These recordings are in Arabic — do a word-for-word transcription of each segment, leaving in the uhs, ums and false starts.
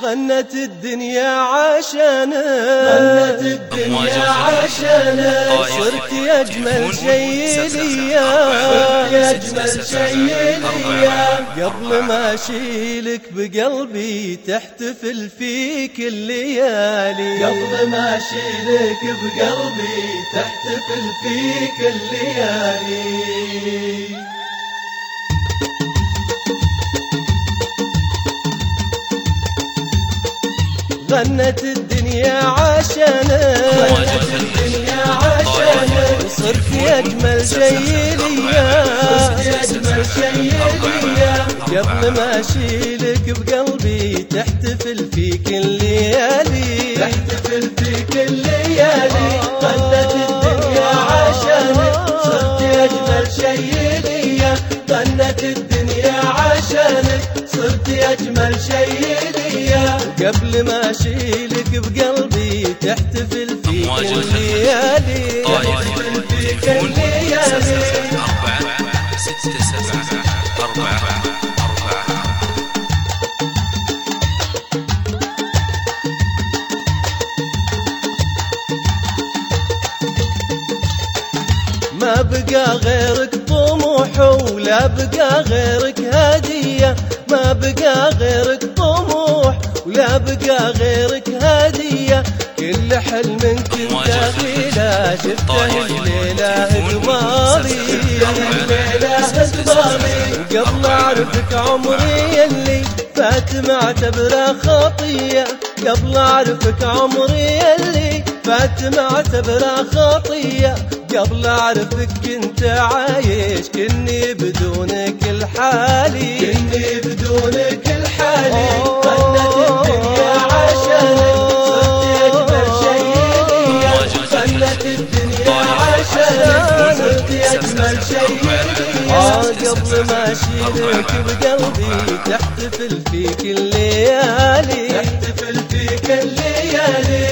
غنت الدنيا عشانك، غنت الدنيا عشانك، صرت يا أجمل شيء ليا، صرت يا أجمل شيء ليا. قبل ما أشيلك بقلبي تحتفل فيك الليالي، قبل ما أشيلك بقلبي تحتفل فيك الليالي. غنت الدنيا عشانك، غنت الدنيا عشانك، صرت يا أجمل شيء ليا، صرت يا أجمل شيء ليا. قبل ما أشيلك بقلبي تحتفل فيك الليالي، تحتفل فيك الليالي. غنت الدنيا عشانك، صرت يا أجمل شيء ليا. غنت الدنيا عشانك، صرت يا أجمل شيء ليا. قبل ما أشيلك بقلبي تحتفل فيك الليالي، تحتفل فيك الليالي. أربعة ستة سبعة أربعة أربعة. ما بقى غيرك طموح ولا بقى غيرك هدية، ما بقى غيرك طموح ولا بقى غيرك هدية. كل حلم كنت أخيله شفته الليلة قبالي، الليلة قبالي. وقبل أعرفك عمري اللي فات معتبره خطية، قبل أعرفك عمري اللي فات معتبره خطية. قبل أعرفك كنت عايش كني بدونك الحالي، كني بدونك الحالي. غنت الدنيا عشانك، صرت يا أجمل شيء ليا. غنت الدنيا عشانك، صرت يا أجمل شيء ليا. قبل ما أشيلك بقلبي تحتفل فيك الليالي، تحتفل فيك الليالي.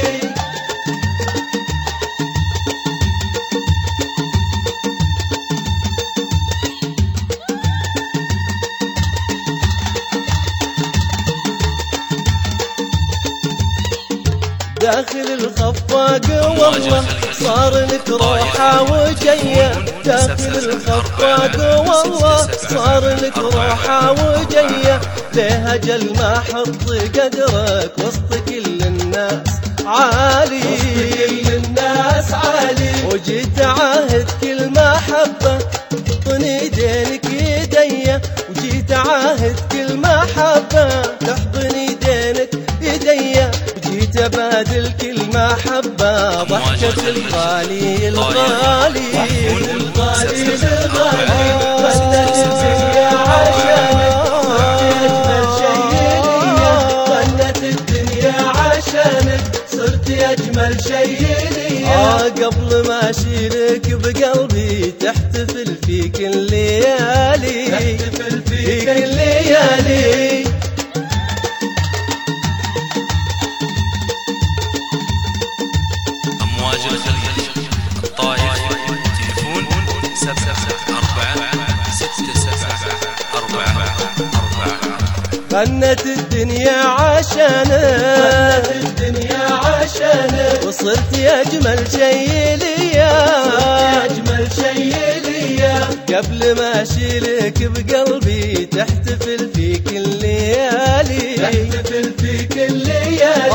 داخل الخفاق والله صار لك روحة وجية، داخل الخفاق والله صار لك روحة وجية. ليه أجل ما حط قدرك وسط كل الناس عالي، كل الناس عالي. وجيت عاهد كل محبة تحضن يدينك يديا، وجيت عاهد كل محبة تحضن يدينك يديا. وجيت أبادل كل محبة ضحكة الغالي الغالي الغالي الغالي. غنت الدنيا عشانك، صرت يا أجمل شيء ليا. غنت الدنيا عشانك، صرت يا أجمل شيء ليا. قبل ما أشيلك بقلبي تحتفل فيك الليالي، تحتفل فيك الليالي. أمواج الخليج الطائف تليفون سبعة أربعة ستة سبعة أربعة أربعة. غنت الدنيا عشانك، غنت الدنيا عشانك، وصرت يا أجمل شيء ليا، يا أجمل شيء ليا. قبل ما أشيلك بقلبي تحتفل فيك الليالي، تحتفل فيك الليالي.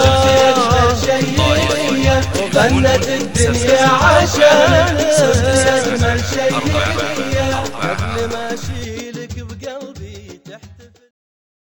غنت الدنيا عشانك، صرت يا أجمل شيء ليا. غنت الدنيا عشانك، صرت يا